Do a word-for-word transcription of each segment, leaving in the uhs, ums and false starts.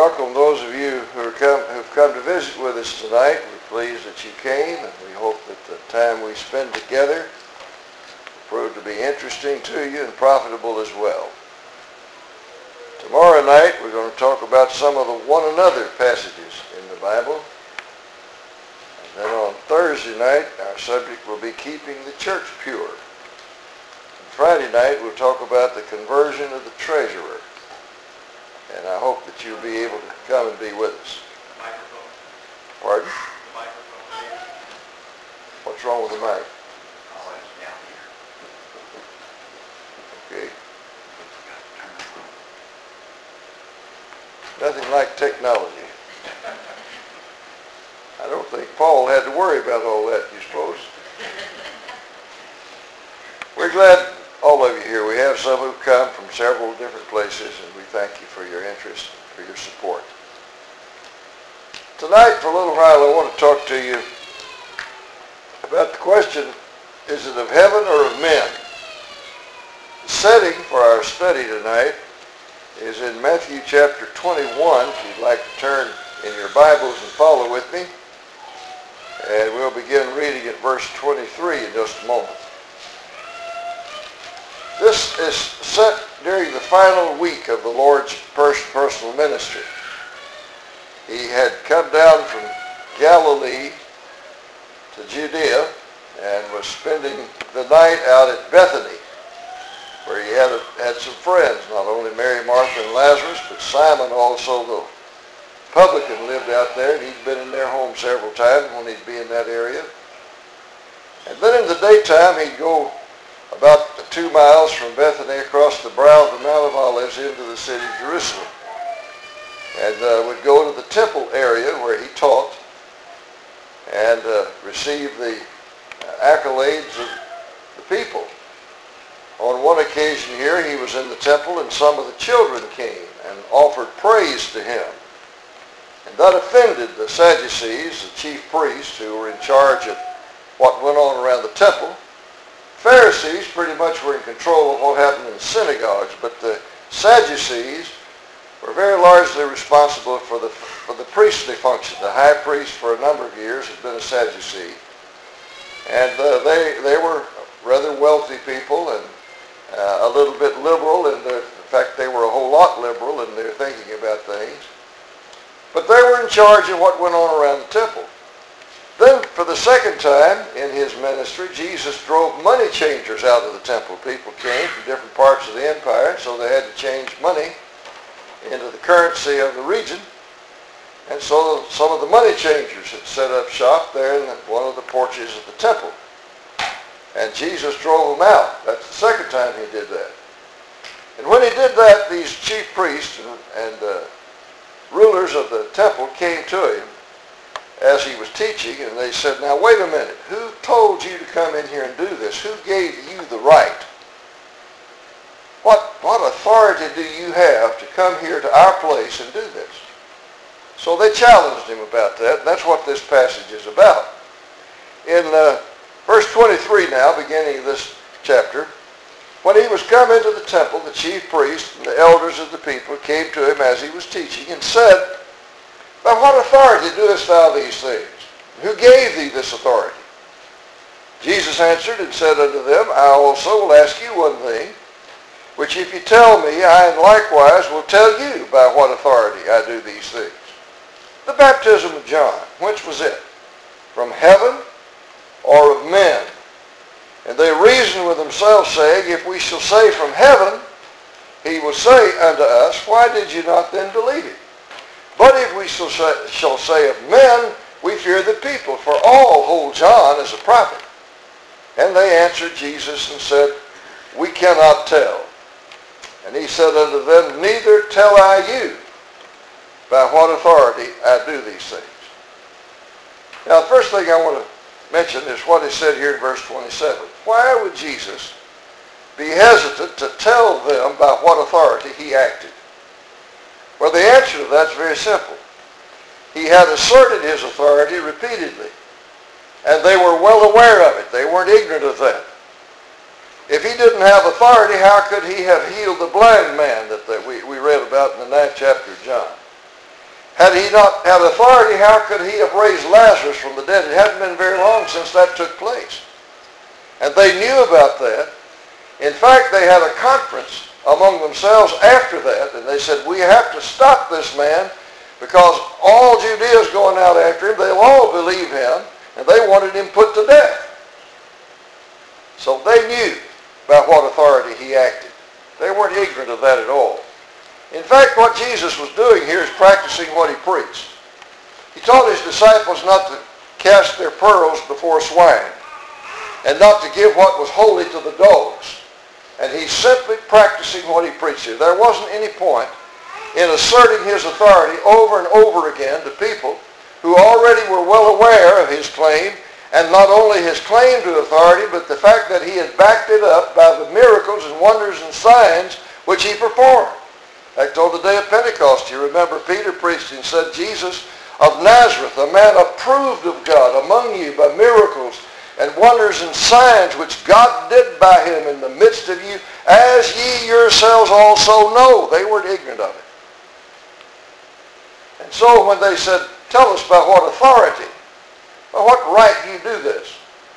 welcome those of you who are come, who've come to visit with us tonight. We're pleased that you came, and we hope that the time we spend together will prove to be interesting to you and profitable as well. Tomorrow night we're going to talk about some of the one another passages in the Bible. And then on Thursday night our subject will be keeping the church pure. And Friday night we'll talk about the conversion of the treasurer. And I hope that you'll be able to come and be with us. The microphone. Pardon? The microphone. What's wrong with the mic? Oh, it's down here. Okay. Nothing like technology. I don't think Paul had to worry about all that, you suppose? We're glad all of you here. We have some who've come from several different places, and we thank you for your interest, for your support. Tonight, for a little while, I want to talk to you about the question, is it of heaven or of men? The setting for our study tonight is in Matthew chapter twenty-one, if you'd like to turn in your Bibles and follow with me. And we'll begin reading at verse twenty-three in just a moment. This is set during the final week of the Lord's first personal ministry. He had come down from Galilee to Judea and was spending the night out at Bethany, where he had, a, had some friends, not only Mary, Martha, and Lazarus, but Simon also, the publican, lived out there, and he'd been in their home several times when he'd be in that area. And then in the daytime, he'd go about two miles from Bethany across the brow of the Mount of Olives into the city of Jerusalem, and uh, would go to the temple area where he taught and uh, receive the accolades of the people. On one occasion here, he was in the temple, and some of the children came and offered praise to him. And that offended the Sadducees, the chief priests, who were in charge of what went on around the temple. Pharisees pretty much were in control of what happened in the synagogues, but the Sadducees were very largely responsible for the, for the priestly function. The high priest for a number of years had been a Sadducee. And uh, they, they were rather wealthy people and uh, a little bit liberal, and in fact they were a whole lot liberal in their thinking about things. But they were in charge of what went on around the temple. Then, for the second time in his ministry, Jesus drove money changers out of the temple. People came from different parts of the empire, so they had to change money into the currency of the region. And so some of the money changers had set up shop there in one of the porches of the temple. And Jesus drove them out. That's the second time he did that. And when he did that, these chief priests and, and uh, rulers of the temple came to him as he was teaching, and they said, now wait a minute, who told you to come in here and do this? Who gave you the right? What, what authority do you have to come here to our place and do this? So they challenged him about that, and that's what this passage is about. In uh, verse twenty-three now, beginning of this chapter, when he was come into the temple, the chief priests and the elders of the people came to him as he was teaching and said, by what authority doest thou these things? Who gave thee this authority? Jesus answered and said unto them, I also will ask you one thing, which if you tell me, I likewise will tell you by what authority I do these things. The baptism of John, whence was it? From heaven or of men? And they reasoned with themselves, saying, if we shall say from heaven, he will say unto us, why did you not then believe him? But if we shall say of men, we fear the people, for all hold John as a prophet. And they answered Jesus and said, we cannot tell. And he said unto them, neither tell I you by what authority I do these things. Now the first thing I want to mention is what is said here in verse twenty-seven. Why would Jesus be hesitant to tell them by what authority he acted? Well, the answer to that is very simple. He had asserted his authority repeatedly, and they were well aware of it. They weren't ignorant of that. If he didn't have authority, how could he have healed the blind man that we, we read about in the ninth chapter of John? Had he not had authority, how could he have raised Lazarus from the dead? It hadn't been very long since that took place. And they knew about that. In fact, they had a conference among themselves after that, and they said, we have to stop this man because all Judea is going out after him. They'll all believe him, and they wanted him put to death. So they knew by what authority he acted. They weren't ignorant of that at all. In fact, what Jesus was doing here is practicing what he preached. He taught his disciples not to cast their pearls before swine and not to give what was holy to the dogs. And he's simply practicing what he preached here. There wasn't any point in asserting his authority over and over again to people who already were well aware of his claim, and not only his claim to authority, but the fact that he had backed it up by the miracles and wonders and signs which he performed. Like on the day of Pentecost, you remember Peter preached and said, Jesus of Nazareth, a man approved of God among you by miracles and wonders and signs which God did by him in the midst of you, as ye yourselves also know. They weren't ignorant of it. And so when they said, tell us by what authority, by what right do you do this?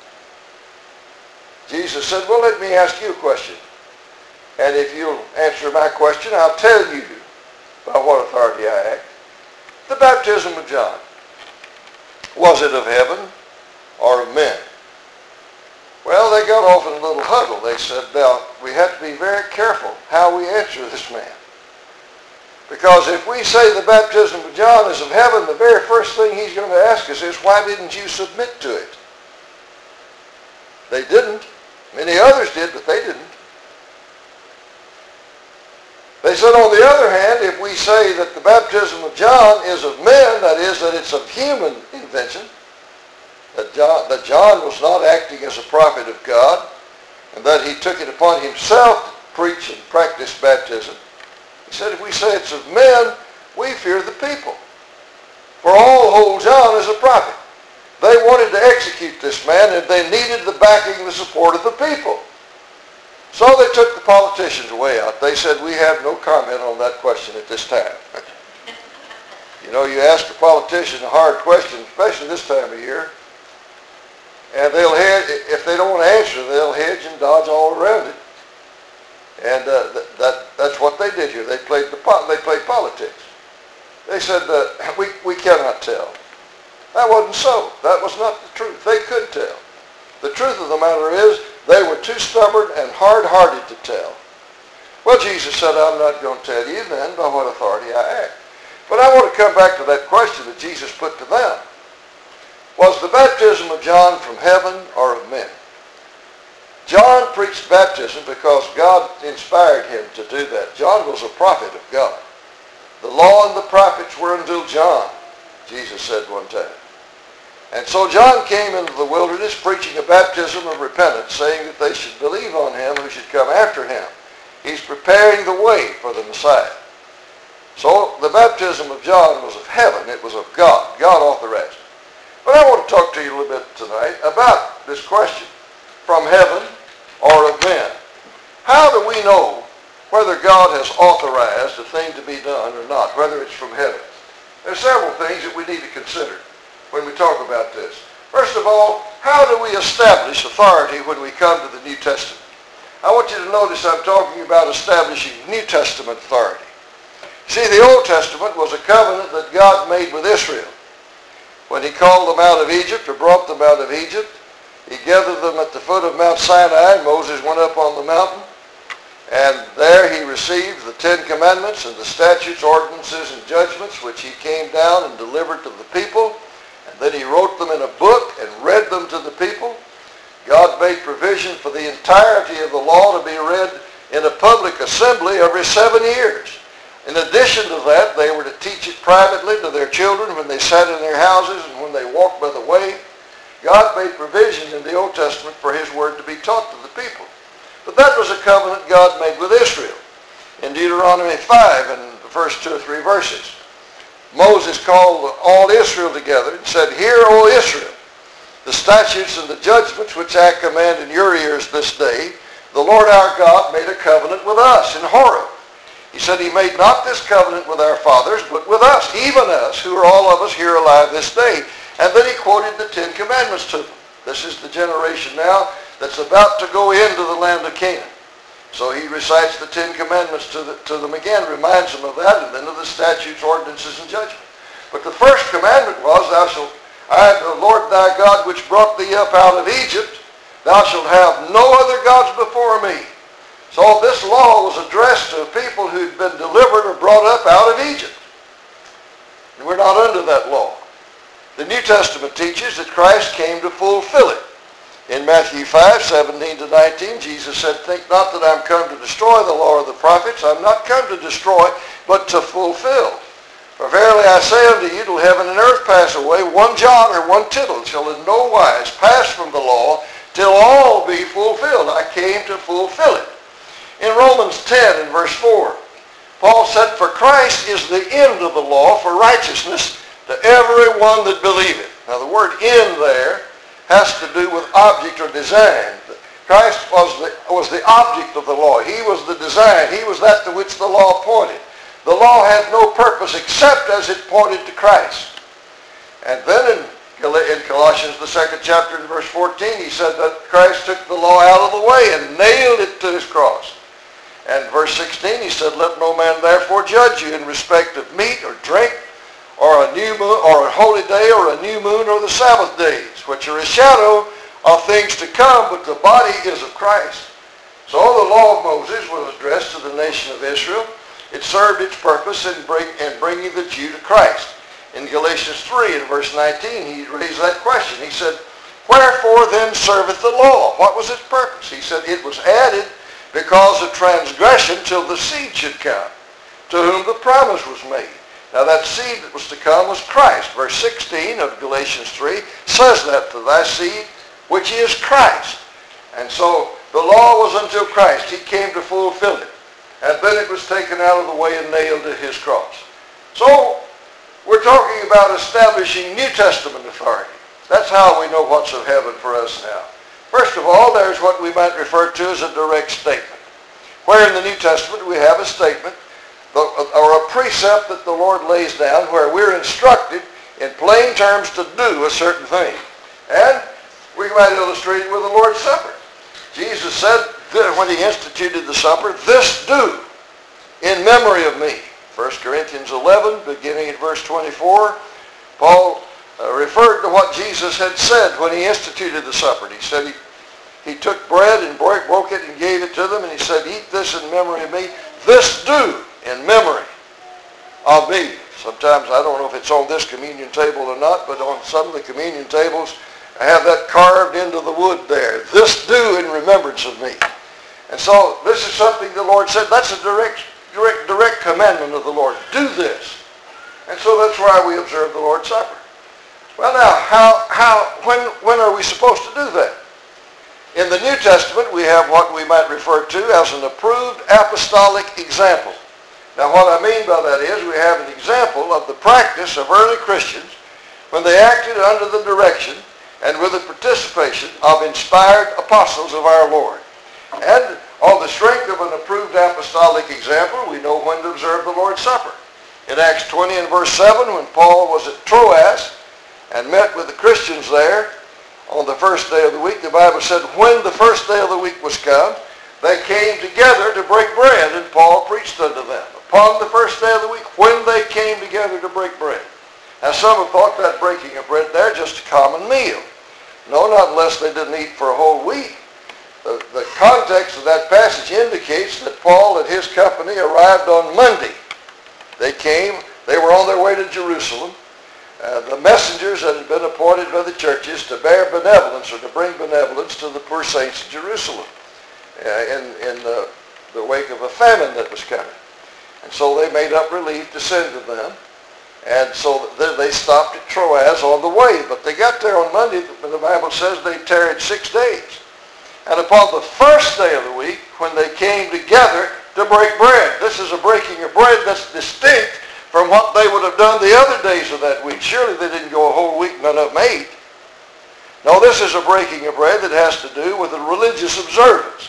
Jesus said, well, let me ask you a question. And if you'll answer my question, I'll tell you by what authority I act. The baptism of John, was it of heaven or of men? Well, they got off in a little huddle. They said, now, we have to be very careful how we answer this man. Because if we say the baptism of John is of heaven, the very first thing he's going to ask us is, why didn't you submit to it? They didn't. Many others did, but they didn't. They said, on the other hand, if we say that the baptism of John is of men, that is, that it's of human invention, that John, that John was not acting as a prophet of God, and that he took it upon himself to preach and practice baptism, he said, if we say it's of men, we fear the people. For all hold John as a prophet. They wanted to execute this man, and they needed the backing and the support of the people. So they took the politicians way out. They said, we have no comment on that question at this time. You know, you ask a politician a hard question, especially this time of year, and they'll hedge, if they don't want to answer, they'll hedge and dodge all around it. And uh, that, that that's what they did here. They played the they played politics. They said, uh, we, we cannot tell. That wasn't so. That was not the truth. They could tell. The truth of the matter is, they were too stubborn and hard-hearted to tell. Well, Jesus said, I'm not going to tell you then by what authority I act. But I want to come back to that question that Jesus put to them. Was the baptism of John from heaven or of men? John preached baptism because God inspired him to do that. John was a prophet of God. The law and the prophets were until John, Jesus said one time. And so John came into the wilderness preaching a baptism of repentance, saying that they should believe on him who should come after him. He's preparing the way for the Messiah. So the baptism of John was of heaven. It was of God. God authorized it. But I want to talk to you a little bit tonight about this question, from heaven or of men. How do we know whether God has authorized a thing to be done or not, whether it's from heaven? There are several things that we need to consider when we talk about this. First of all, how do we establish authority when we come to the New Testament? I want you to notice I'm talking about establishing New Testament authority. See, the Old Testament was a covenant that God made with Israel. When he called them out of Egypt or brought them out of Egypt, he gathered them at the foot of Mount Sinai. Moses went up on the mountain, and there he received the Ten Commandments and the statutes, ordinances, and judgments which he came down and delivered to the people. And then he wrote them in a book and read them to the people. God made provision for the entirety of the law to be read in a public assembly every seven years. In addition to that, they were to teach it privately to their children when they sat in their houses and when they walked by the way. God made provision in the Old Testament for his word to be taught to the people. But that was a covenant God made with Israel. In Deuteronomy five, in the first two or three verses, Moses called all Israel together and said, Hear, O Israel, the statutes and the judgments which I command in your ears this day. The Lord our God made a covenant with us in Horeb. He said he made not this covenant with our fathers, but with us, even us, who are all of us here alive this day. And then he quoted the Ten Commandments to them. This is the generation now that's about to go into the land of Canaan. So he recites the Ten Commandments to, the, to them again, reminds them of that, and then of the statutes, ordinances, and judgment. But the first commandment was, thou shalt, I, the Lord thy God, which brought thee up out of Egypt, thou shalt have no other gods before me. So this law was addressed to people who'd been delivered or brought up out of Egypt. And we're not under that law. The New Testament teaches that Christ came to fulfill it. In Matthew five, seventeen to nineteen, Jesus said, think not that I'm come to destroy the law or the prophets. I'm not come to destroy, but to fulfill. For verily I say unto you, till heaven and earth pass away, one jot or one tittle shall in no wise pass from the law, till all be fulfilled. I came to fulfill it. In Romans ten and verse four, Paul said, for Christ is the end of the law for righteousness to every one that believeth. Now the word "in" there has to do with object or design. Christ was the, was the object of the law. He was the design. He was that to which the law pointed. The law had no purpose except as it pointed to Christ. And then in, in Colossians, the second chapter, in verse fourteen, he said that Christ took the law out of the way and nailed it to his cross. And verse sixteen, he said, let no man therefore judge you in respect of meat or drink, or a new moon, or a holy day, or a new moon, or the Sabbath days, which are a shadow of things to come, but the body is of Christ. So the law of Moses was addressed to the nation of Israel. It served its purpose in, bring, in bringing the Jew to Christ. In Galatians three, in verse nineteen, he raised that question. He said, wherefore then serveth the law? What was its purpose? He said, it was added because of transgression till the seed should come, to whom the promise was made. Now that seed that was to come was Christ. Verse sixteen of Galatians three says that, to thy seed, which is Christ. And so the law was until Christ. He came to fulfill it. And then it was taken out of the way and nailed to his cross. So we're talking about establishing New Testament authority. That's how we know what's of heaven for us now. First of all, there's what we might refer to as a direct statement. Where in the New Testament we have a statement or a precept that the Lord lays down where we're instructed in plain terms to do a certain thing. And we might illustrate it with the Lord's Supper. Jesus said when he instituted the supper, this do in memory of me. First Corinthians eleven, beginning at verse twenty-four, Paul uh, referred to what Jesus had said when he instituted the supper. He said he, he took bread and broke, broke it and gave it to them, and he said, eat this in memory of me. This do in memory of me. Sometimes, I don't know if it's on this communion table or not, but on some of the communion tables, I have that carved into the wood there. This do in remembrance of me. And so this is something the Lord said. That's a direct, direct, direct commandment of the Lord. Do this. And so that's why we observe the Lord's Supper. Well now, how, how, when, when are we supposed to do that? In the New Testament, we have what we might refer to as an approved apostolic example. Now what I mean by that is we have an example of the practice of early Christians when they acted under the direction and with the participation of inspired apostles of our Lord. And on the strength of an approved apostolic example, we know when to observe the Lord's Supper. In Acts twenty and verse seven, when Paul was at Troas and met with the Christians there on the first day of the week, the Bible said when the first day of the week was come, they came together to break bread, and Paul preached unto them. Upon the first day of the week, when they came together to break bread. Now some have thought that breaking of bread there just a common meal. No, not unless they didn't eat for a whole week. The, the context of that passage indicates that Paul and his company arrived on Monday. They came, they were on their way to Jerusalem. Uh, the messengers that had been appointed by the churches to bear benevolence or to bring benevolence to the poor saints of Jerusalem uh, in, in the, the wake of a famine that was coming. And so they made up relief to send to them. And so they stopped at Troas on the way. But they got there on Monday, the Bible says they tarried six days. And upon the first day of the week, when they came together to break bread. This is a breaking of bread that's distinct from what they would have done the other days of that week. Surely they didn't go a whole week, none of them ate. No, this is a breaking of bread that has to do with a religious observance.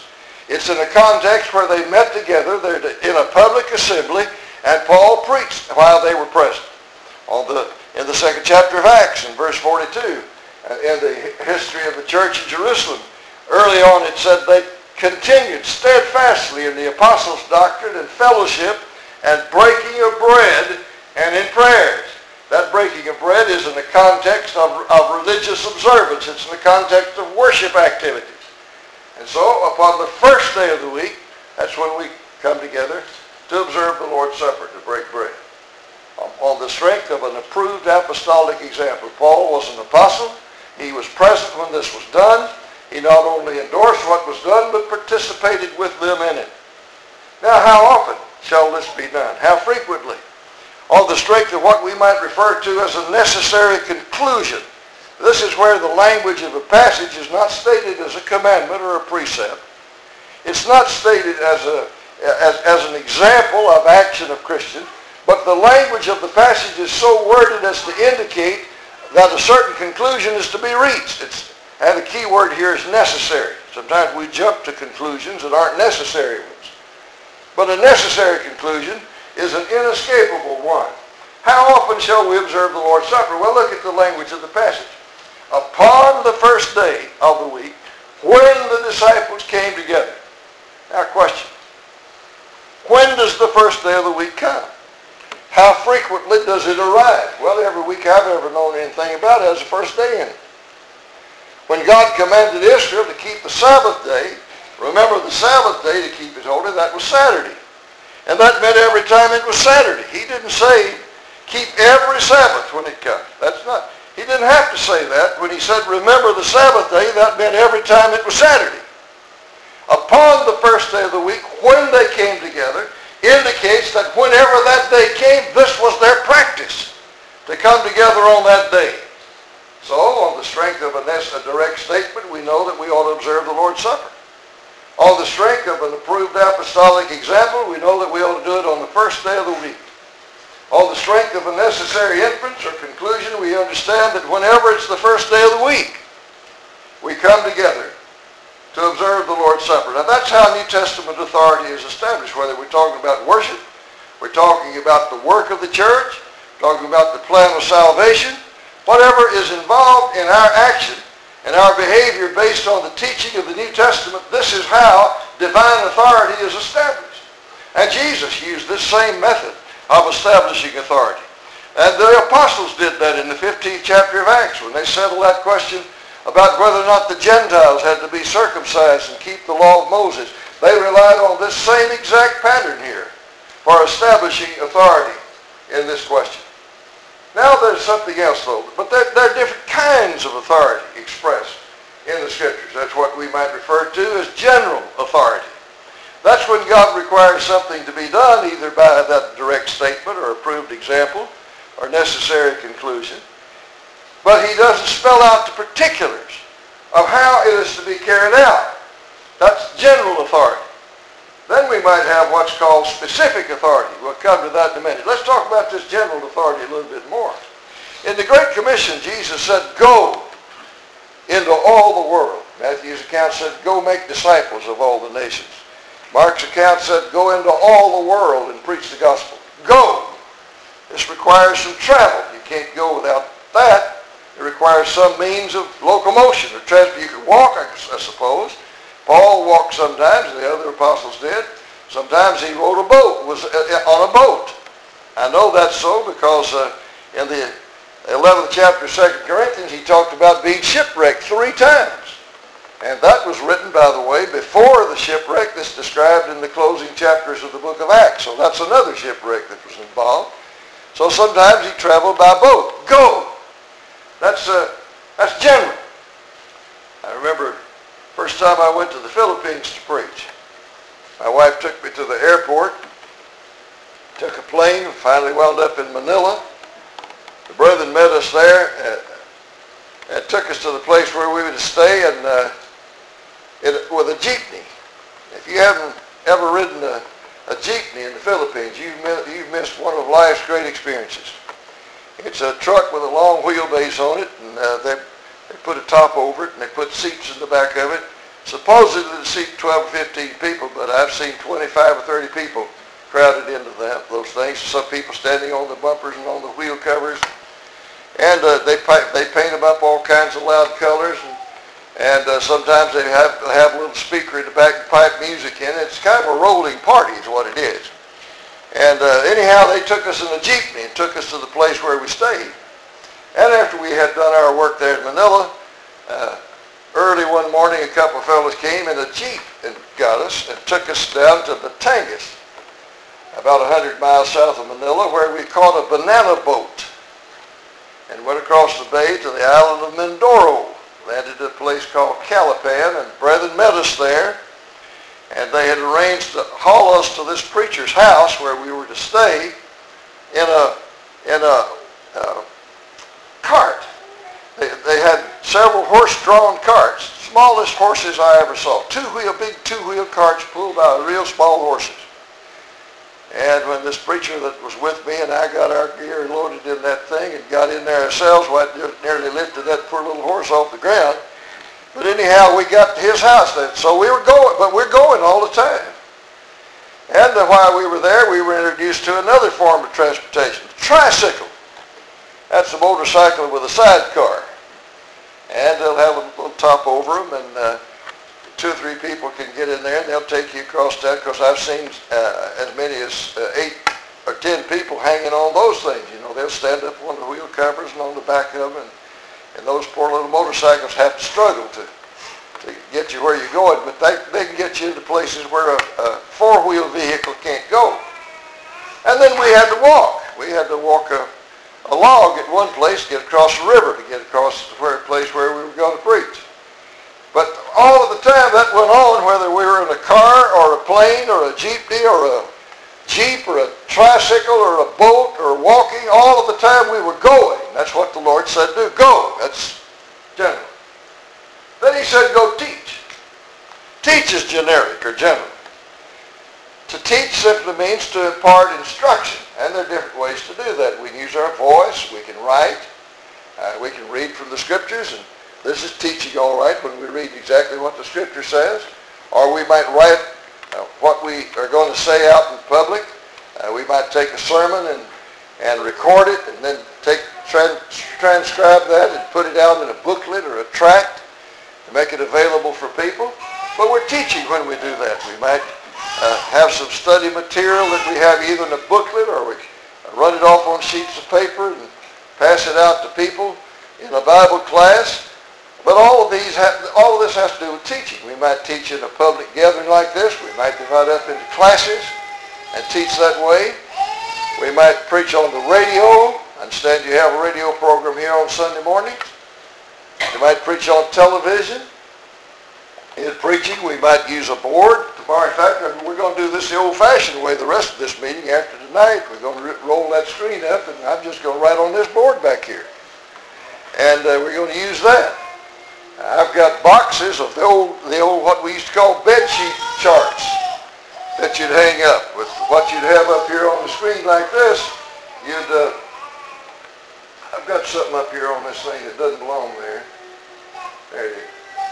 It's in a context where they met together. They're in a public assembly, and Paul preached while they were present. On the, in the second chapter of Acts, in verse forty-two, in the history of the church in Jerusalem, early on it said they continued steadfastly in the apostles' doctrine and fellowship and breaking of bread and in prayers. That breaking of bread is in the context of, of religious observance. It's in the context of worship activities. And so upon the first day of the week, that's when we come together to observe the Lord's Supper, to break bread. Um, on the strength of an approved apostolic example. Paul was an apostle. He was present when this was done. He not only endorsed what was done, but participated with them in it. Now, how often shall this be done? How frequently? On the strength of what we might refer to as a necessary conclusion. This is where the language of a passage is not stated as a commandment or a precept. It's not stated as, a, as, as an example of action of Christians, but the language of the passage is so worded as to indicate that a certain conclusion is to be reached. It's, and the key word here is necessary. Sometimes we jump to conclusions that aren't necessary ones. But a necessary conclusion is an inescapable one. How often shall we observe the Lord's Supper? Well, look at the language of the passage. Upon the first day of the week, when the disciples came together. Now, question. When does the first day of the week come? How frequently does it arrive? Well, every week I've ever known anything about it has the first day in it. When God commanded Israel to keep the Sabbath day, remember the Sabbath day to keep it holy, that was Saturday. And that meant every time it was Saturday. He didn't say, keep every Sabbath when it comes. That's not, he didn't have to say that. When he said, remember the Sabbath day, that meant every time it was Saturday. Upon the first day of the week, when they came together, indicates that whenever that day came, this was their practice, to come together on that day. So, on the strength of a, a direct statement, we know that we ought to observe the Lord's Supper. On the strength of an approved apostolic example, we know that we ought to do it on the first day of the week. On the strength of a necessary inference or conclusion, we understand that whenever it's the first day of the week, we come together to observe the Lord's Supper. Now, that's how New Testament authority is established, whether we're talking about worship, we're talking about the work of the church, talking about the plan of salvation, whatever is involved in our action and our behavior based on the teaching of the New Testament, this is how divine authority is established. And Jesus used this same method of establishing authority. And the apostles did that in the fifteenth chapter of Acts when they settled that question about whether or not the Gentiles had to be circumcised and keep the law of Moses. They relied on this same exact pattern here for establishing authority in this question. Now there's something else though, but there, there are different kinds of authority expressed in the Scriptures. That's what we might refer to as general authority. That's when God requires something to be done either by that direct statement or approved example or necessary conclusion. But he doesn't spell out the particulars of how it is to be carried out. That's general authority. Then we might have what's called specific authority. We'll come to that in a minute. Let's talk about this general authority a little bit more. In the Great Commission, Jesus said, go into all the world. Matthew's account said, go make disciples of all the nations. Mark's account said, go into all the world and preach the gospel. Go. This requires some travel. You can't go without that. It requires some means of locomotion or transport. You can walk, I suppose. Paul walked sometimes, the other apostles did. Sometimes he rode a boat, was on a boat. I know that's so because uh, in the eleventh chapter of Second Corinthians, he talked about being shipwrecked three times. And that was written, by the way, before the shipwreck that's described in the closing chapters of the book of Acts. So that's another shipwreck that was involved. So sometimes he traveled by boat. Go! That's, uh, that's general. I remember first time I went to the Philippines to preach. My wife took me to the airport, took a plane, finally wound up in Manila. The brethren met us there and, and took us to the place where we were to stay and uh, it, with a jeepney. If you haven't ever ridden a, a jeepney in the Philippines, you've, you've missed one of life's great experiences. It's a truck with a long wheelbase on it, and uh, they They put a top over it, and they put seats in the back of it. supposedly to seat twelve or fifteen people, but I've seen twenty-five or thirty people crowded into that, those things. Some people standing on the bumpers and on the wheel covers. And uh, they, pipe, they paint them up all kinds of loud colors. And, and uh, sometimes they have, have a little speaker in the back and pipe music in it. It's kind of a rolling party is what it is. And uh, anyhow, they took us in a jeepney and took us to the place where we stayed. And after we had done our work there in Manila, uh, early one morning a couple of fellows came in a jeep and got us and took us down to Batangas, about one hundred miles south of Manila, where we caught a banana boat and went across the bay to the island of Mindoro. Landed at a place called Calapan, and brethren met us there. And they had arranged to haul us to this preacher's house where we were to stay in a in a uh, cart. They, they had several horse-drawn carts, smallest horses I ever saw. Two-wheel, big two-wheel carts pulled by real small horses. And when this preacher that was with me and I got our gear loaded in that thing and got in there ourselves, well, it nearly lifted that poor little horse off the ground. But anyhow, we got to his house then. So we were going, but we're going all the time. And uh, while we were there, we were introduced to another form of transportation, the tricycle. That's a motorcycle with a sidecar. And they'll have a little top over them, and uh, two or three people can get in there, and they'll take you across that, because I've seen uh, as many as uh, eight or ten people hanging on those things. You know, they'll stand up on the wheel covers and on the back of them, and, and those poor little motorcycles have to struggle to, to get you where you're going, but they, they can get you into places where a, a four-wheel vehicle can't go. And then we had to walk. We had to walk a, a log at one place, get across the river to get across the where, place where we were going to preach. But all of the time that went on, whether we were in a car or a plane or a jeepney or a jeep or a tricycle or a boat or walking, all of the time we were going. That's what the Lord said do. Go. That's general. Then he said go teach. Teach is generic or general. To teach simply means to impart instruction. And there are different ways to do that. We can use our voice. We can write. Uh, we can read from the scriptures, and this is teaching all right when we read exactly what the scripture says. Or we might write uh, what we are going to say out in public. Uh, we might take a sermon and, and record it and then take tran- transcribe that and put it out in a booklet or a tract to make it available for people. But we're teaching when we do that. We might uh, have some study material that we have either in a booklet, or we run it off on sheets of paper and pass it out to people in a Bible class. But all of these, have, all of this has to do with teaching. We might teach in a public gathering like this. We might divide up into classes and teach that way. We might preach on the radio. I understand you have a radio program here on Sunday mornings. You might preach on television. In preaching, we might use a board. Tomorrow, in fact, we're going to do this the old-fashioned way the rest of this meeting. After tonight, we're going to roll that screen up, and I'm just going to write on this board back here. And uh, we're going to use that. I've got boxes of the old, the old what we used to call bed sheet charts that you'd hang up. With what you'd have up here on the screen like this, you'd, uh, I've got something up here on this thing that doesn't belong there. There it is.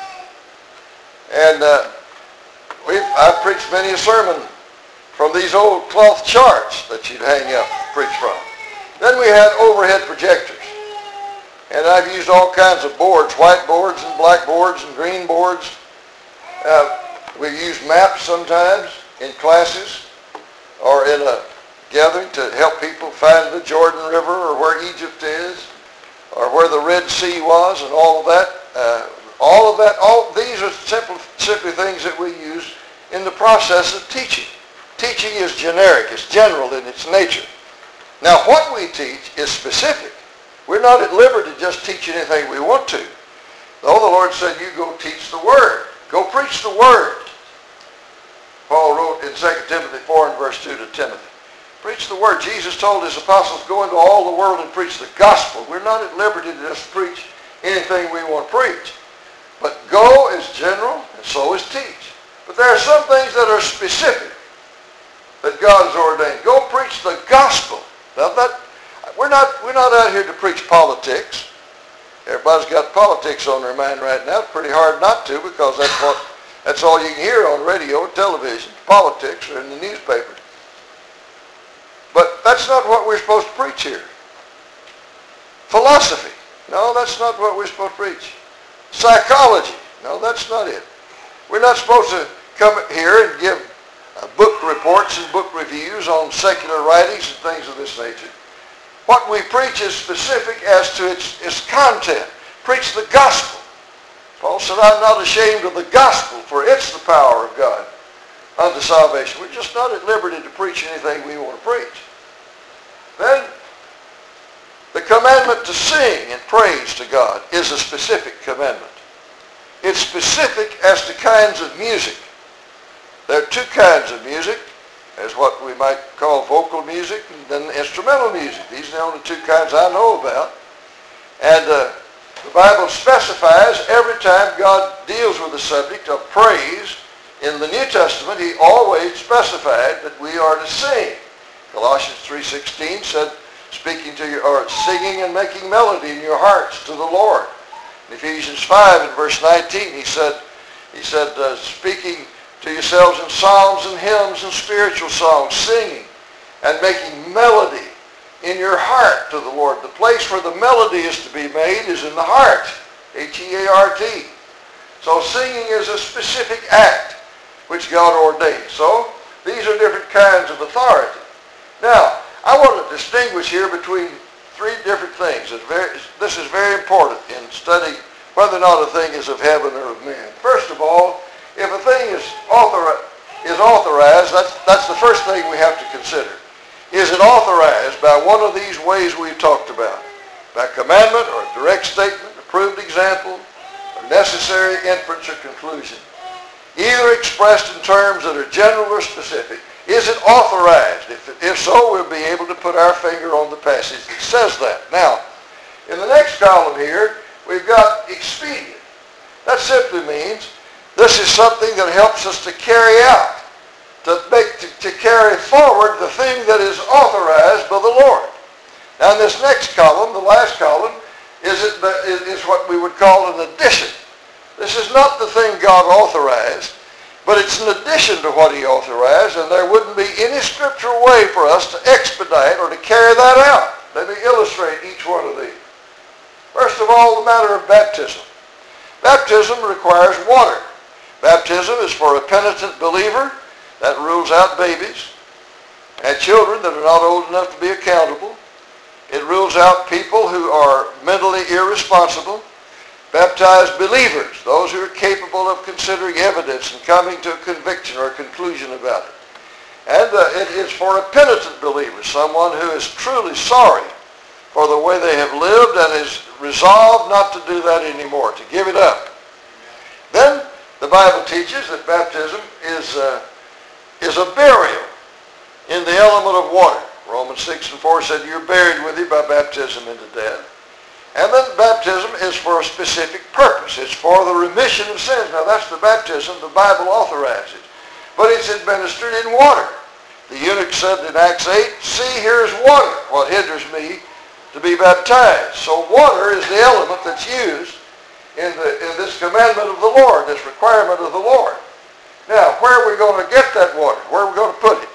And uh, we've, I've preached many a sermon from these old cloth charts that you'd hang up and preach from. Then we had overhead projectors. And I've used all kinds of boards, white boards and black boards and green boards. Uh, we've used maps sometimes in classes or in a gathering to help people find the Jordan River or where Egypt is or where the Red Sea was and all of that. Uh, all of that, all these are simple, simply things that we use in the process of teaching. Teaching is generic. It's general in its nature. Now, what we teach is specific. We're not at liberty to just teach anything we want to. Though the Lord said, you go teach the Word. Go preach the Word. Paul wrote in Second Timothy four and verse two to Timothy. Preach the Word. Jesus told his apostles, go into all the world and preach the gospel. We're not at liberty to just preach anything we want to preach. But go is general, and so is teach. But there are some things that are specific that God has ordained. Go preach the gospel. Now that We're not, we're not out here to preach politics. Everybody's got politics on their mind right now. It's pretty hard not to, because that's what That's all you can hear on radio, television, politics, or in the newspaper. But that's not what we're supposed to preach here. Philosophy. No, that's not what we're supposed to preach. Psychology. No, that's not it. We're not supposed to come here and give uh, book reports and book reviews on secular writings and things of this nature. What we preach is specific as to its, its content. Preach the gospel. Paul said, I'm not ashamed of the gospel, for it's the power of God unto salvation. We're just not at liberty to preach anything we want to preach. Then, the commandment to sing and praise to God is a specific commandment. It's specific as to kinds of music. There are two kinds of music. There's what we might call vocal music and then instrumental music. These are the only two kinds I know about. And uh, the Bible specifies every time God deals with the subject of praise in the New Testament, he always specified that we are to sing. Colossians three sixteen said, speaking to your, or singing and making melody in your hearts to the Lord. In Ephesians five and verse nineteen, he said, he said, uh, speaking to yourselves in psalms and hymns and spiritual songs, singing and making melody in your heart to the Lord. The place where the melody is to be made is in the heart, H E A R T. So singing is a specific act which God ordained. So these are different kinds of authority. Now, I want to distinguish here between three different things. It's very, this is very important in studying whether or not a thing is of heaven or of men. First of all, if a thing is, author, is authorized, that's, that's the first thing we have to consider. Is it authorized by one of these ways we've talked about? By commandment or a direct statement, approved example, or necessary inference or conclusion? Either expressed in terms that are general or specific. Is it authorized? If, if so, we'll be able to put our finger on the passage that says that. Now, in the next column here, we've got expedient. That simply means this is something that helps us to carry out, to make, to, to carry forward the thing that is authorized by the Lord. Now, in this next column, the last column, is, it, is what we would call an addition. This is not the thing God authorized, but it's in addition to what he authorized, and there wouldn't be any scriptural way for us to expedite or to carry that out. Let me illustrate each one of these. First of all, the matter of baptism. Baptism requires water. Baptism is for a penitent believer. That rules out babies and children that are not old enough to be accountable. It rules out people who are mentally irresponsible. Baptized believers, those who are capable of considering evidence and coming to a conviction or a conclusion about it. And uh, it is for a penitent believer, someone who is truly sorry for the way they have lived and is resolved not to do that anymore, to give it up. Then the Bible teaches that baptism is, uh, is a burial in the element of water. Romans six and four said you're buried with him by baptism into death. And then baptism is for a specific purpose. It's for the remission of sins. Now that's the baptism the Bible authorizes. But it's administered in water. The eunuch said in Acts eight, see, here's water. What hinders me to be baptized? So water is the element that's used in, the, in this commandment of the Lord, this requirement of the Lord. Now, where are we going to get that water? Where are we going to put it?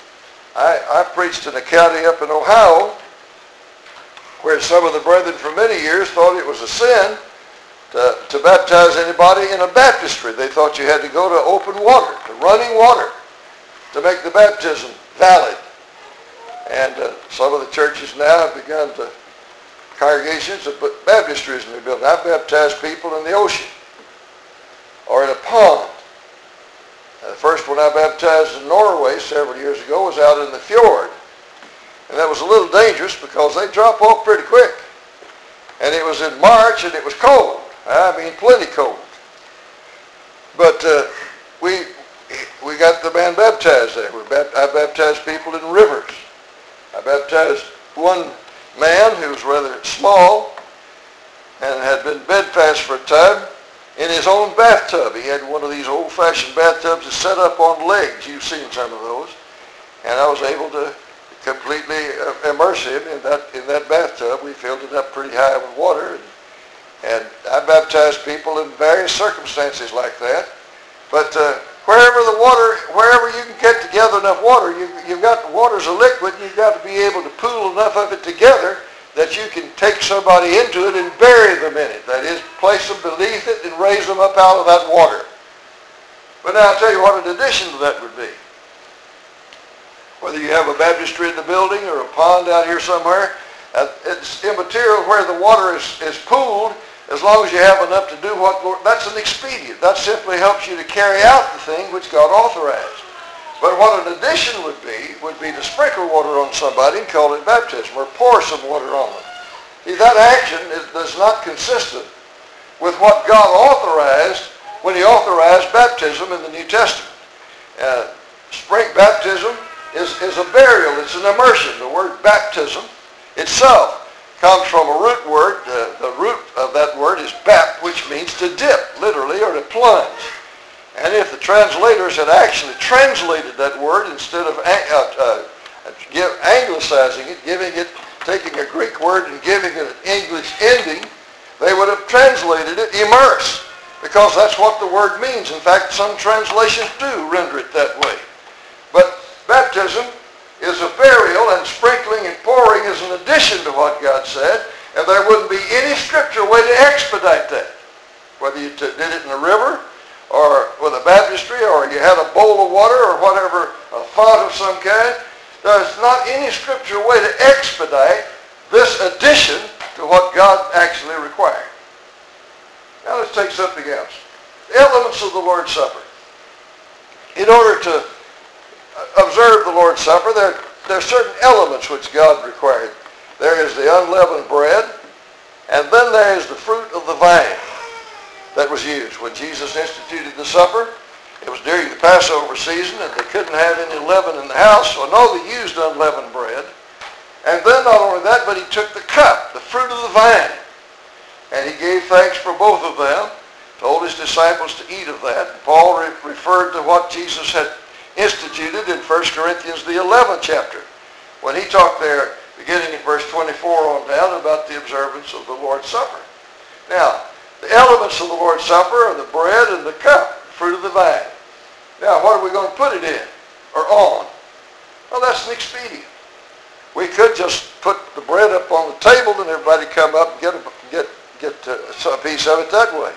I, I preached in a county up in Ohio where some of the brethren for many years thought it was a sin to, to baptize anybody in a baptistry. They thought you had to go to open water, to running water, to make the baptism valid. And uh, some of the churches now have begun to, congregations have put baptistries in their building. I've baptized people in the ocean or in a pond. And the first one I baptized in Norway several years ago was out in the fjord. And that was a little dangerous because they drop off pretty quick. And it was in March and it was cold. I mean, plenty cold. But uh, we we got the man baptized there. We bapt- I baptized people in rivers. I baptized one man who was rather small and had been bedfast for a time in his own bathtub. He had one of these old-fashioned bathtubs that set up on legs. You've seen some of those. And I was able to completely immerse him in that in that bathtub. We filled it up pretty high with water. And, and I baptized people in various circumstances like that. But uh, wherever the water, wherever you can get together enough water, you, you've got the water's a liquid, you've got to be able to pool enough of it together that you can take somebody into it and bury them in it. That is, place them beneath it and raise them up out of that water. But now I'll tell you what an addition to that would be. Whether you have a baptistry in the building or a pond out here somewhere, uh, it's immaterial where the water is, is pooled, as long as you have enough to do what, that's an expedient. That simply helps you to carry out the thing which God authorized. But what an addition would be, would be to sprinkle water on somebody and call it baptism, or pour some water on them. See, that action is, is not consistent with what God authorized when he authorized baptism in the New Testament. Uh, spring baptism is, is a burial, it's an immersion. The word baptism itself comes from a root word. Uh, the root of that word is bap, which means to dip, literally, or to plunge. And if the translators had actually translated that word instead of uh, uh, give, anglicizing it, giving it, taking a Greek word and giving it an English ending, they would have translated it immerse, because that's what the word means. In fact, some translations do render it that way. But baptism is a burial, and sprinkling and pouring is an addition to what God said, and there wouldn't be any scripture way to expedite that. Whether you t- did it in a river, or with a baptistry, or you had a bowl of water, or whatever, a font of some kind, there's not any scripture way to expedite this addition to what God actually required. Now let's take something else. The elements of the Lord's Supper. In order to observe the Lord's Supper, there, there are certain elements which God required. There is the unleavened bread, and then there is the fruit of the vine that was used. When Jesus instituted the supper, it was during the Passover season, and they couldn't have any leaven in the house, so no, they used unleavened bread. And then not only that, but he took the cup, the fruit of the vine, and he gave thanks for both of them, told his disciples to eat of that. Paul re- referred to what Jesus had instituted in First Corinthians, the eleventh chapter, when he talked there, beginning in verse twenty-four on down, about the observance of the Lord's Supper. Now, the elements of the Lord's Supper are the bread and the cup, fruit of the vine. Now, what are we going to put it in, or on? Well, that's an expedient. We could just put the bread up on the table and everybody come up and get a, get, get a piece of it that way.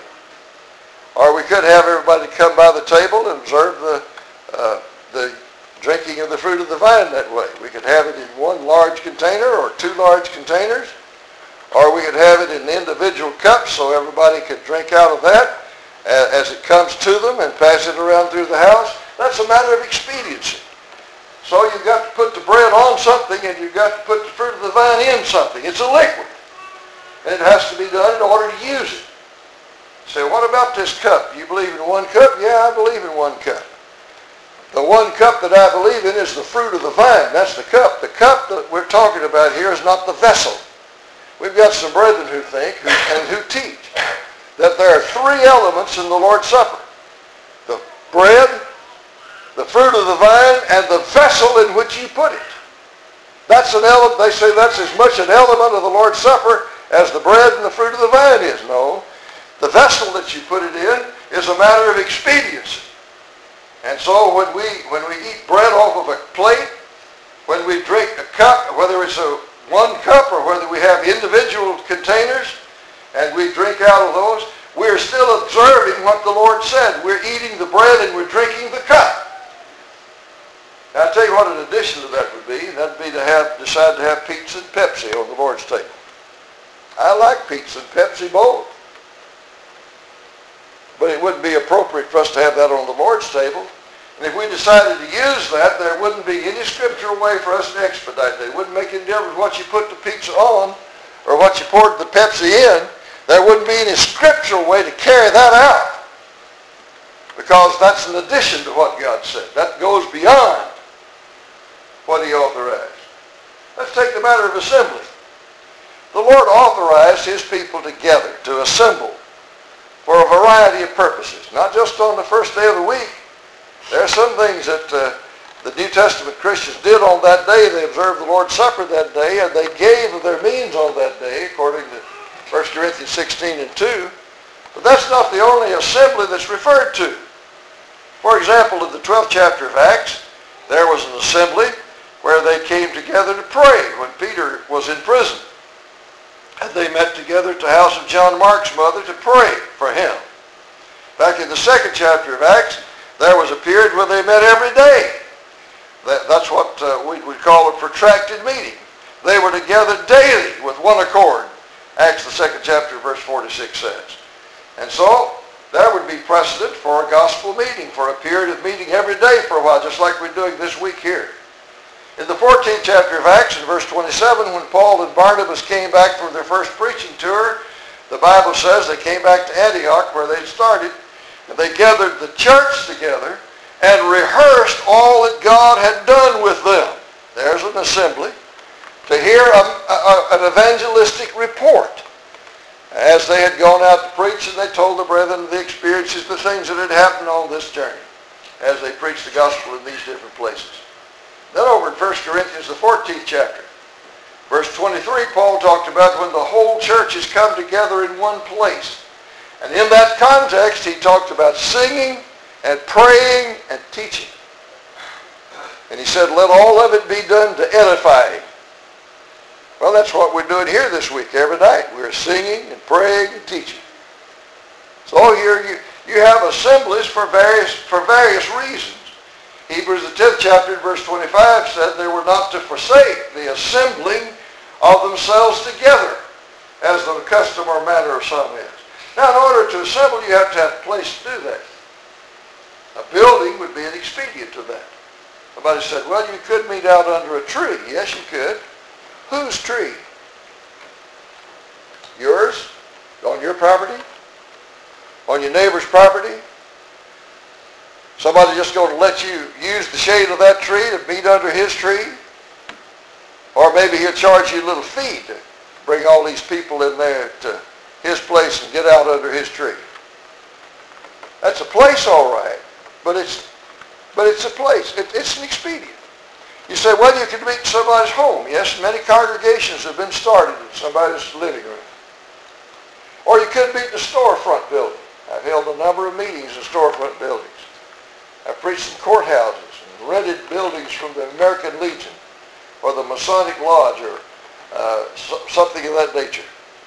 Or we could have everybody come by the table and observe the, uh, the drinking of the fruit of the vine that way. We could have it in one large container or two large containers. Or we could have it in individual cups so everybody could drink out of that as it comes to them and pass it around through the house. That's a matter of expediency. So you've got to put the bread on something, and you've got to put the fruit of the vine in something. It's a liquid. And it has to be done in order to use it. Say, what about this cup? You believe in one cup? Yeah, I believe in one cup. The one cup that I believe in is the fruit of the vine. That's the cup. The cup that we're talking about here is not the vessel. We've got some brethren who think who, and who teach that there are three elements in the Lord's Supper. The bread, the fruit of the vine, and the vessel in which you put it. That's an element, they say that's as much an element of the Lord's Supper as the bread and the fruit of the vine is. No. The vessel that you put it in is a matter of expediency. And so when we when we eat bread off of a plate, when we drink a cup, whether it's a one cup or whether we have individual containers and we drink out of those, we're still observing what the Lord said. We're eating the bread and we're drinking the cup. Now I'll tell you what an addition to that would be. That'd be to have decide to have pizza and Pepsi on the Lord's table. I like pizza and Pepsi both. But it wouldn't be appropriate for us to have that on the Lord's table. And if we decided to use that, there wouldn't be any scriptural way for us to expedite that. It wouldn't make any difference what you put the pizza on or what you poured the Pepsi in. There wouldn't be any scriptural way to carry that out, because that's an addition to what God said. That goes beyond what he authorized. Let's take the matter of assembly. The Lord authorized his people together to assemble for a variety of purposes, not just on the first day of the week. There are some things that uh, the New Testament Christians did on that day. They observed the Lord's Supper that day, and they gave of their means on that day, according to First Corinthians sixteen and two. But that's not the only assembly that's referred to. For example, in the twelfth chapter of Acts, there was an assembly where they came together to pray when Peter was in prison. And they met together at the house of John Mark's mother to pray for him. Back in the second chapter of Acts, there was a period where they met every day. That, that's what uh, we would call a protracted meeting. They were together daily with one accord. Acts the second chapter, verse forty-six says. And so, there would be precedent for a gospel meeting, for a period of meeting every day for a while, just like we're doing this week here. In the fourteenth chapter of Acts, in verse twenty-seven, when Paul and Barnabas came back from their first preaching tour, the Bible says they came back to Antioch where they'd started, and they gathered the church together and rehearsed all that God had done with them. There's an assembly to hear a, a, an evangelistic report. As they had gone out to preach, and they told the brethren the experiences, the things that had happened on this journey as they preached the gospel in these different places. Then over in First Corinthians, the fourteenth chapter, verse twenty-three, Paul talked about when the whole church has come together in one place. And in that context, he talked about singing and praying and teaching. And he said, let all of it be done to edify. Well, that's what we're doing here this week, every night. We're singing and praying and teaching. So here you, you have assemblies for various, for various reasons. Hebrews the tenth chapter, verse twenty-five said they were not to forsake the assembling of themselves together, as the custom or manner of some is. Now, in order to assemble, you have to have a place to do that. A building would be an expedient to that. Somebody said, well, you could meet out under a tree. Yes, you could. Whose tree? Yours? On your property? On your neighbor's property? Somebody just going to let you use the shade of that tree to meet under his tree? Or maybe he'll charge you a little fee to bring all these people in there to his place and get out under his tree. That's a place, all right, but it's but it's a place. It, it's an expedient. You say, well, you can meet in somebody's home. Yes, many congregations have been started in somebody's living room. Or you could meet in a storefront building. I've held a number of meetings in storefront buildings. I've preached in courthouses and rented buildings from the American Legion or the Masonic Lodge or uh, so, something of that nature.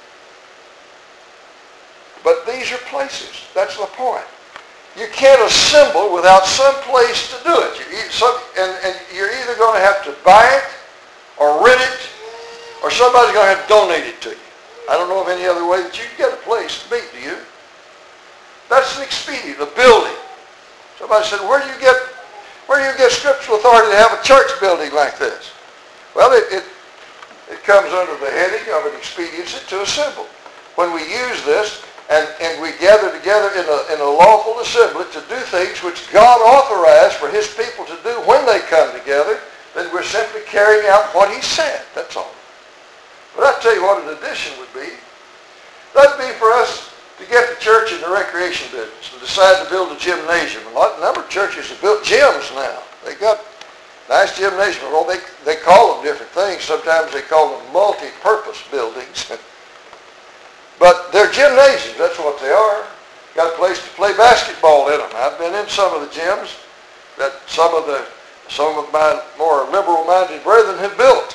But these are places. That's the point. You can't assemble without some place to do it. You, some, and, and you're either going to have to buy it or rent it, or somebody's going to have to donate it to you. I don't know of any other way that you can get a place to meet, do you? That's an expedient, a building. Somebody said, where do you get where do you get scriptural authority to have a church building like this? Well, it, it, it comes under the heading of an expediency to assemble. When we use this, And, and we gather together in a, in a lawful assembly to do things which God authorized for his people to do when they come together, then we're simply carrying out what he said. That's all. But I'll tell you what an addition would be. That'd be for us to get the church in the recreation business and decide to build a gymnasium. A lot, a number of churches have built gyms now. They got nice gymnasiums. Well, they, they call them different things. Sometimes they call them multi-purpose buildings. But they're gymnasiums, that's what they are. Got a place to play basketball in them. I've been in some of the gyms that some of the some of my more liberal-minded brethren have built.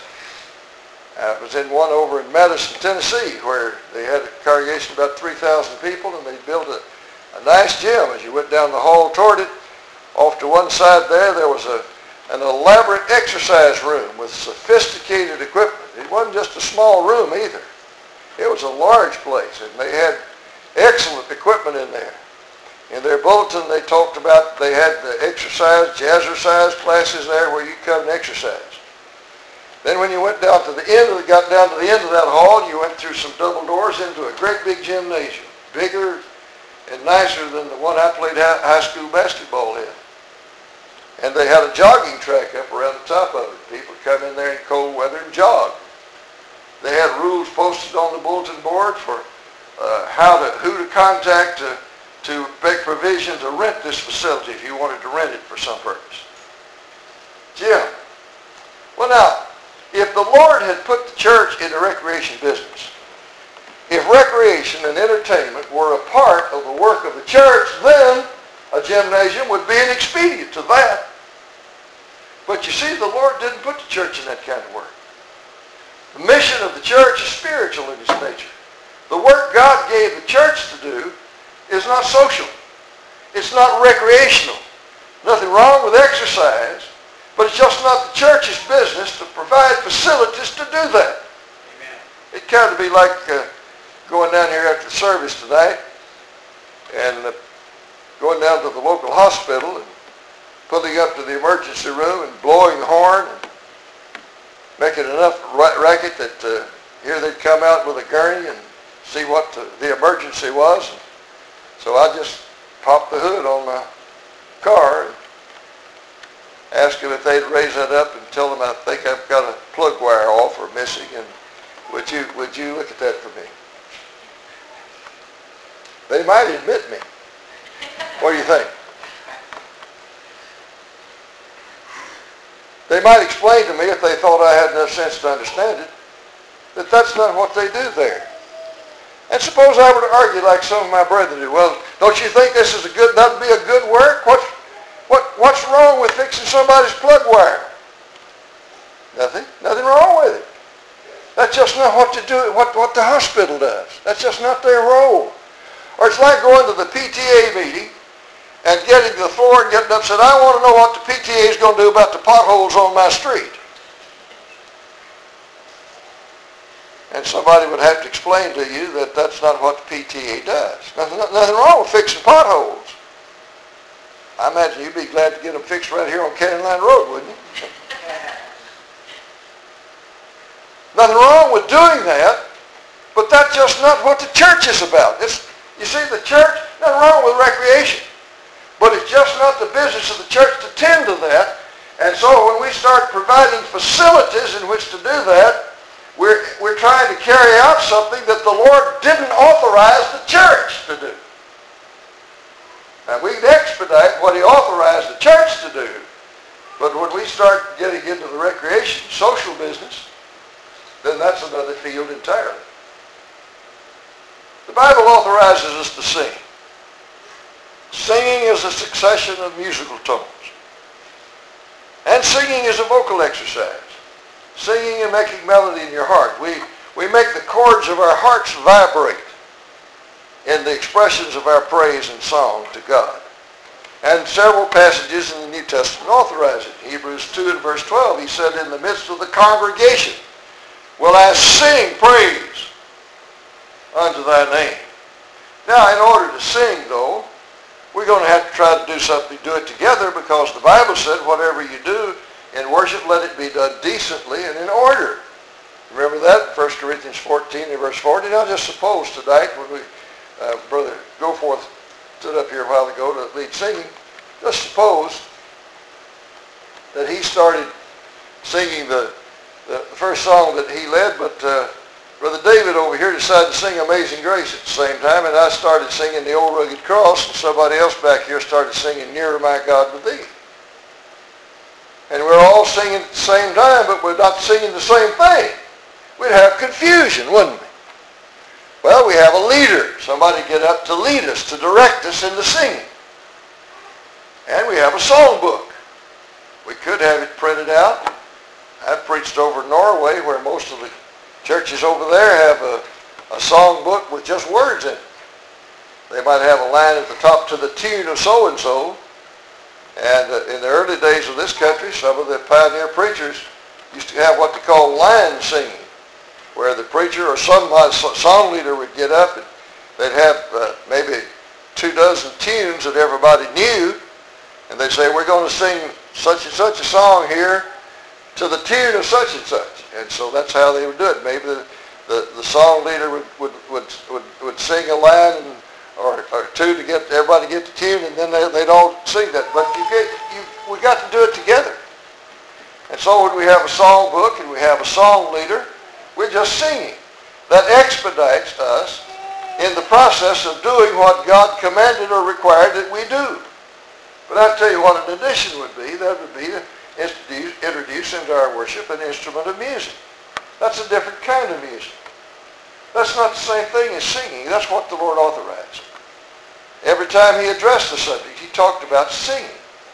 I was in one over in Madison, Tennessee, where they had a congregation of about three thousand people, and they built a, a nice gym. As you went down the hall toward it, off to one side there, there was a, an elaborate exercise room with sophisticated equipment. It wasn't just a small room either. It was a large place, and they had excellent equipment in there. In their bulletin, they talked about they had the exercise, jazzercise classes there where you come and exercise. Then when you went down to the end of the, got down to the end of that hall, you went through some double doors into a great big gymnasium, bigger and nicer than the one I played high school basketball in. And they had a jogging track up around the top of it. People come in there in cold weather and jog. They had rules posted on the bulletin board for uh, how to, who to contact to, to make provision to rent this facility if you wanted to rent it for some purpose. Gym. Well now, if the Lord had put the church in the recreation business, if recreation and entertainment were a part of the work of the church, then a gymnasium would be an expedient to that. But you see, the Lord didn't put the church in that kind of work. The mission of the church is spiritual in its nature. The work God gave the church to do is not social. It's not recreational. Nothing wrong with exercise, but it's just not the church's business to provide facilities to do that. Amen. It kind of be like uh, going down here after the service tonight and uh, going down to the local hospital and pulling up to the emergency room and blowing the horn and making enough racket that uh, here they'd come out with a gurney and see what the, the emergency was. So I just popped the hood on my car and asked them if they'd raise that up and tell them I think I've got a plug wire off or missing, and would you would you look at that for me? They might admit me. What do you think? They might explain to me, if they thought I had enough sense to understand it, that that's not what they do there. And suppose I were to argue like some of my brethren do. Well, don't you think this is a good, that'd be a good work? What, what, what's wrong with fixing somebody's plug wire? Nothing. Nothing wrong with it. That's just not what to do, what, what the hospital does. That's just not their role. Or it's like going to the P T A meeting and getting to the floor and getting up and saying, I want to know what the P T A is going to do about the potholes on my street. And somebody would have to explain to you that that's not what the P T A does. Nothing, nothing wrong with fixing potholes. I imagine you'd be glad to get them fixed right here on Canyon Line Road, wouldn't you? Nothing wrong with doing that, but that's just not what the church is about. It's, you see, the church, nothing wrong with recreation, but it's just not the business of the church to tend to that. And so when we start providing facilities in which to do that, We're, we're trying to carry out something that the Lord didn't authorize the church to do. Now, we can expedite what he authorized the church to do, but when we start getting into the recreation, social business, then that's another field entirely. The Bible authorizes us to sing. Singing is a succession of musical tones. And singing is a vocal exercise. Singing and making melody in your heart. We, we make the chords of our hearts vibrate in the expressions of our praise and song to God. And several passages in the New Testament authorize it. Hebrews two and verse twelve, he said, in the midst of the congregation will I sing praise unto thy name. Now, in order to sing, though, we're going to have to try to do something, do it together, because the Bible said whatever you do in worship, let it be done decently and in order. Remember that? First Corinthians fourteen and verse forty. Now just suppose tonight when we, uh, Brother Goforth stood up here a while ago to lead singing, just suppose that he started singing the, the first song that he led, but uh, Brother David over here decided to sing Amazing Grace at the same time, and I started singing the Old Rugged Cross, and somebody else back here started singing Nearer My God to Thee. And we're all singing at the same time, but we're not singing the same thing. We'd have confusion, wouldn't we? Well, we have a leader, somebody get up to lead us, to direct us in the singing. And we have a song book. We could have it printed out. I've preached over in Norway, where most of the churches over there have a, a song book with just words in it. They might have a line at the top, to the tune of so-and-so. And uh, in the early days of this country, some of the pioneer preachers used to have what they call line singing, where the preacher or some song leader would get up and they'd have uh, maybe two dozen tunes that everybody knew, and they'd say, we're going to sing such and such a song here to the tune of such and such. And so that's how they would do it. Maybe the, the, the song leader would, would, would, would, would sing a line and Or, or two to get everybody to get the tune, and then they, they'd all sing that. But you get, you, we got to do it together. And so when we have a song book and we have a song leader, we're just singing. That expedites us in the process of doing what God commanded or required that we do. But I'll tell you what an addition would be. That would be to introduce, introduce into our worship an instrument of music. That's a different kind of music. That's not the same thing as singing. That's what the Lord authorized. every time he addressed the subject, he talked about singing.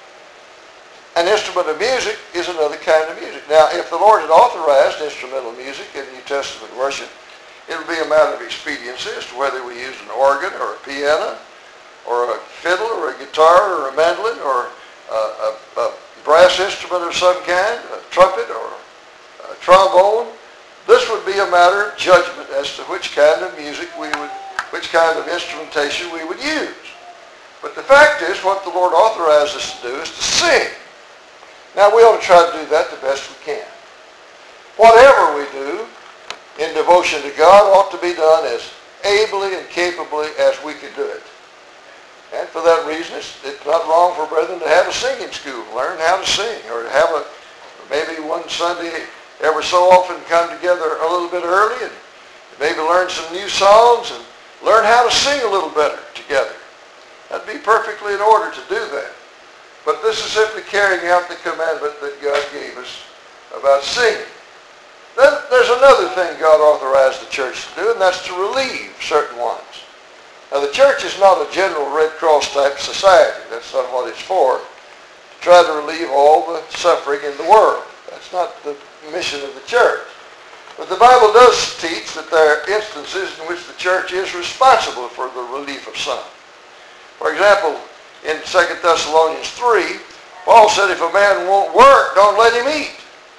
An instrument of music is another kind of music. Now, if the Lord had authorized instrumental music in New Testament worship, it would be a matter of expediency as to whether we use an organ or a piano or a fiddle or a guitar or a mandolin or a, a, a brass instrument of some kind, a trumpet or a trombone. This would be a matter of judgment as to which kind of music we would, which kind of instrumentation we would use. But the fact is, what the Lord authorized us to do is to sing. Now, we ought to try to do that the best we can. Whatever we do in devotion to God ought to be done as ably and capably as we can do it. And for that reason, it's, it's not wrong for brethren to have a singing school, learn how to sing, or to have a, maybe one Sunday every so often come together a little bit early and maybe learn some new songs and learn how to sing a little better together. That'd be perfectly in order to do that. But this is simply carrying out the commandment that God gave us about singing. Then there's another thing God authorized the church to do, and that's to relieve certain ones. Now, the church is not a general Red Cross type society. That's not what it's for, to try to relieve all the suffering in the world. That's not the mission of the church. But the Bible does teach that there are instances in which the church is responsible for the relief of some. For example, in Second Thessalonians three, Paul said, if a man won't work, don't let him eat.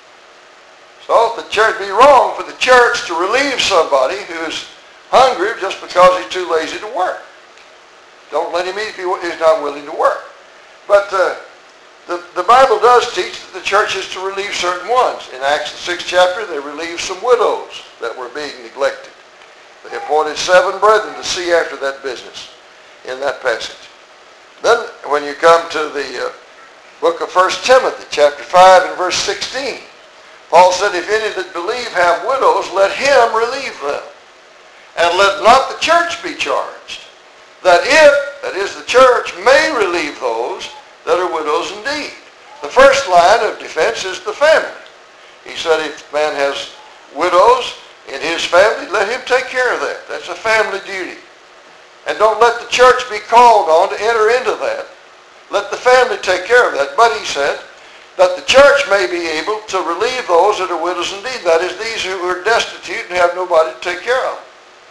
So the church would be wrong for the church to relieve somebody who's hungry just because he's too lazy to work. Don't let him eat if he's not willing to work. But uh, the, the Bible does teach that the church is to relieve certain ones. In Acts the sixth chapter, they relieved some widows that were being neglected. They appointed seven brethren to see after that business in that passage. Then when you come to the uh, book of First Timothy, chapter five and verse sixteen, Paul said, if any that believe have widows, let him relieve them. And let not the church be charged, that it, that is the church, may relieve those that are widows indeed. The first line of defense is the family. He said if a man has widows in his family, let him take care of that. That's a family duty. And don't let the church be called on to enter into that. Let the family take care of that. But he said that the church may be able to relieve those that are widows indeed. That is, these who are destitute and have nobody to take care of.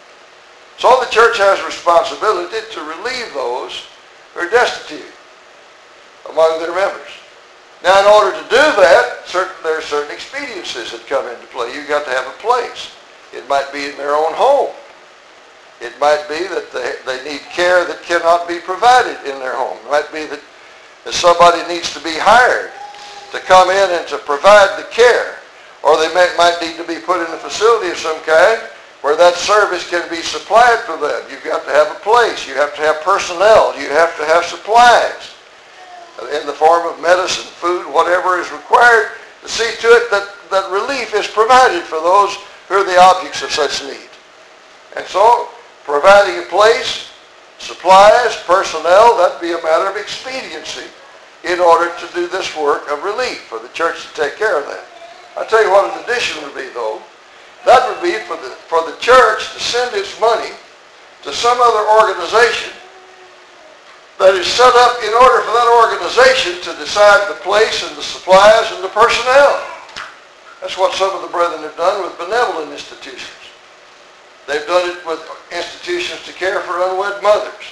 So the church has responsibility to relieve those who are destitute among their members. Now, in order to do that, certain, there are certain expediencies that come into play. You've got to have a place. It might be in their own home. It might be that they, they need care that cannot be provided in their home. It might be that, that somebody needs to be hired to come in and to provide the care. Or they may, might need to be put in a facility of some kind where that service can be supplied for them. You've got to have a place. You have to have personnel. You have to have supplies in the form of medicine, food, whatever is required to see to it that, that relief is provided for those who are the objects of such need. And so, providing a place, supplies, personnel, that'd be a matter of expediency in order to do this work of relief for the church to take care of that. I'll tell you what an addition would be, though. That would be for the, for the church to send its money to some other organization that is set up in order for that organization to decide the place and the supplies and the personnel. That's what some of the brethren have done with benevolent institutions. They've done it with institutions to care for unwed mothers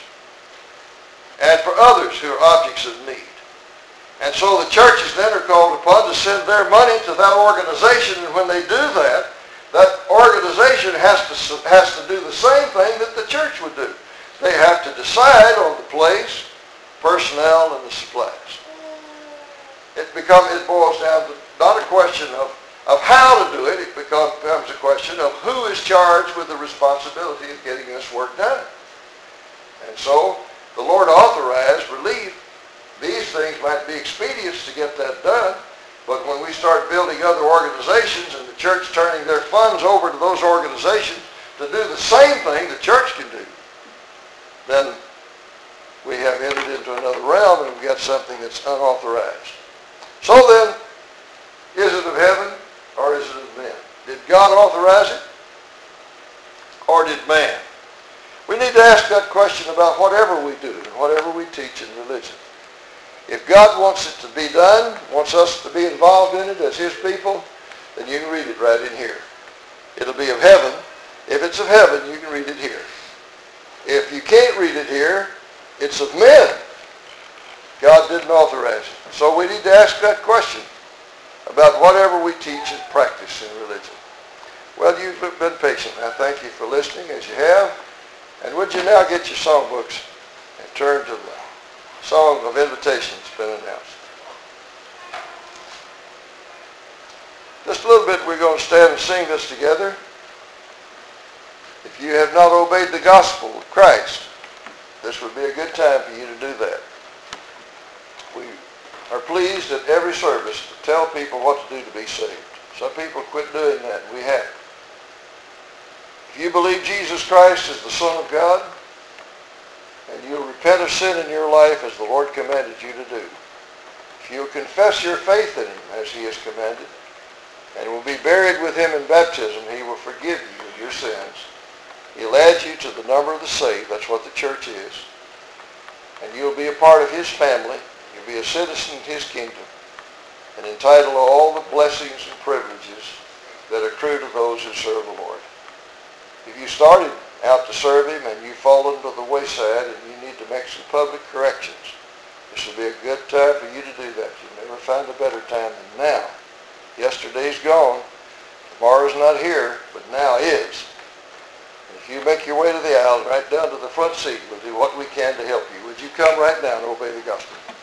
and for others who are objects of need. And so the churches then are called upon to send their money to that organization, and when they do that, that organization has to, has to do the same thing that the church would do. They have to decide on the place, personnel, and the supplies. It becomes, it boils down to not a question of, of how to do it, it becomes, becomes a question of who is charged with the responsibility of getting this work done. And so the Lord authorized relief. These things might be expedients to get that done, but when we start building other organizations and the church turning their funds over to those organizations to do the same thing the church can do, then we have entered into another realm and we've got something that's unauthorized. So then, is it of heaven or is it of men? Did God authorize it or did man? We need to ask that question about whatever we do and whatever we teach in religion. If God wants it to be done, wants us to be involved in it as his people, then you can read it right in here. It'll be of heaven. If it's of heaven, you can read it here. If you can't read it here, it's of men. God didn't authorize it. So we need to ask that question about whatever we teach and practice in religion. Well, you've been patient. I thank you for listening as you have. And would you now get your songbooks and turn to the song of invitation that's been announced. Just a little bit, we're going to stand and sing this together. If you have not obeyed the gospel of Christ, this would be a good time for you to do that. We are pleased at every service to tell people what to do to be saved. Some people quit doing that. We have. If you believe Jesus Christ is the Son of God, and you'll repent of sin in your life as the Lord commanded you to do, if you'll confess your faith in him as he has commanded, and will be buried with him in baptism, he will forgive you of your sins. He'll add you to the number of the saved. That's what the church is. And you'll be a part of his family. You'll be a citizen of his kingdom and entitled to all the blessings and privileges that accrue to those who serve the Lord. If you started out to serve him and you've fallen to the wayside and you need to make some public corrections, this will be a good time for you to do that. You'll never find a better time than now. Yesterday's gone. Tomorrow's not here, but now is. And if you make your way to the aisle, right down to the front seat, we'll do what we can to help you. Would you come right now and obey the gospel?